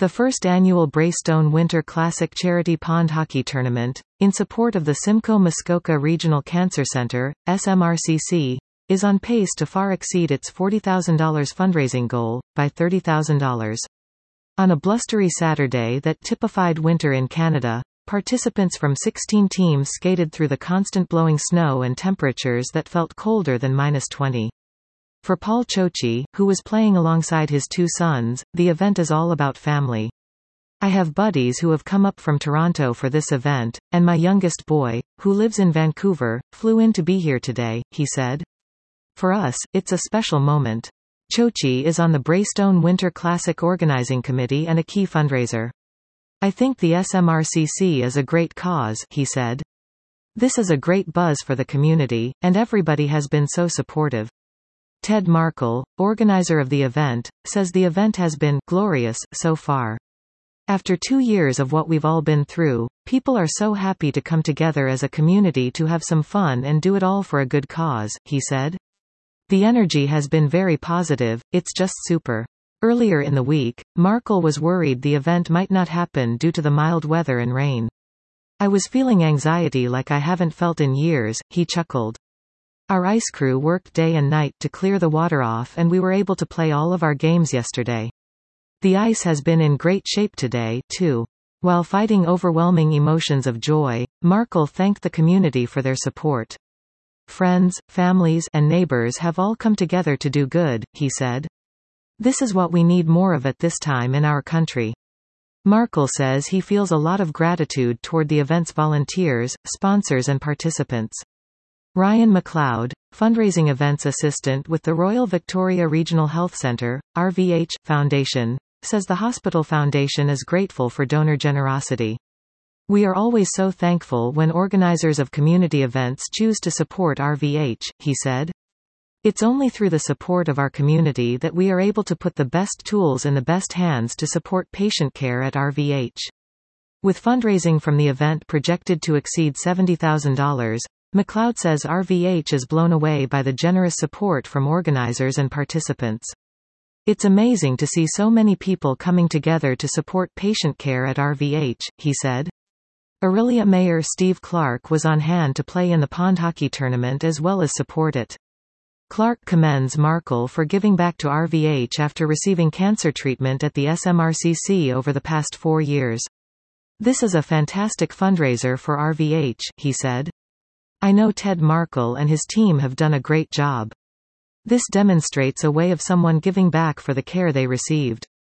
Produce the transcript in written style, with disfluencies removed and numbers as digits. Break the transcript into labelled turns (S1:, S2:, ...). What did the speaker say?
S1: The first annual Braystone Winter Classic charity pond hockey tournament, in support of the Simcoe Muskoka Regional Cancer Center, SMRCC, is on pace to far exceed its $40,000 fundraising goal, by $30,000. On a blustery Saturday that typified winter in Canada, participants from 16 teams skated through the constant blowing snow and temperatures that felt colder than -20. For Paul Chochi, who was playing alongside his two sons, the event is all about family. I have buddies who have come up from Toronto for this event, and my youngest boy, who lives in Vancouver, flew in to be here today, he said. For us, it's a special moment. Chochi is on the Braystone Winter Classic Organizing Committee and a key fundraiser. I think the SMRCC is a great cause, he said. This is a great buzz for the community, and everybody has been so supportive. Ted Markle, organizer of the event, says the event has been glorious so far. After 2 years of what we've all been through, people are so happy to come together as a community to have some fun and do it all for a good cause, he said. The energy has been very positive, it's just super. Earlier in the week, Markle was worried the event might not happen due to the mild weather and rain. I was feeling anxiety like I haven't felt in years, he chuckled. Our ice crew worked day and night to clear the water off and we were able to play all of our games yesterday. The ice has been in great shape today, too. While fighting overwhelming emotions of joy, Markle thanked the community for their support. Friends, families, and neighbors have all come together to do good, he said. This is what we need more of at this time in our country. Markle says he feels a lot of gratitude toward the event's volunteers, sponsors and participants. Ryan McLeod, fundraising events assistant with the Royal Victoria Regional Health Centre, RVH, Foundation, says the hospital foundation is grateful for donor generosity. We are always so thankful when organizers of community events choose to support RVH, he said. It's only through the support of our community that we are able to put the best tools in the best hands to support patient care at RVH. With fundraising from the event projected to exceed $70,000, McLeod says RVH is blown away by the generous support from organizers and participants. It's amazing to see so many people coming together to support patient care at RVH, he said. Orillia Mayor Steve Clark was on hand to play in the pond hockey tournament as well as support it. Clark commends Markle for giving back to RVH after receiving cancer treatment at the SMRCC over the past 4 years. This is a fantastic fundraiser for RVH, he said. I know Ted Markle and his team have done a great job. This demonstrates a way of someone giving back for the care they received.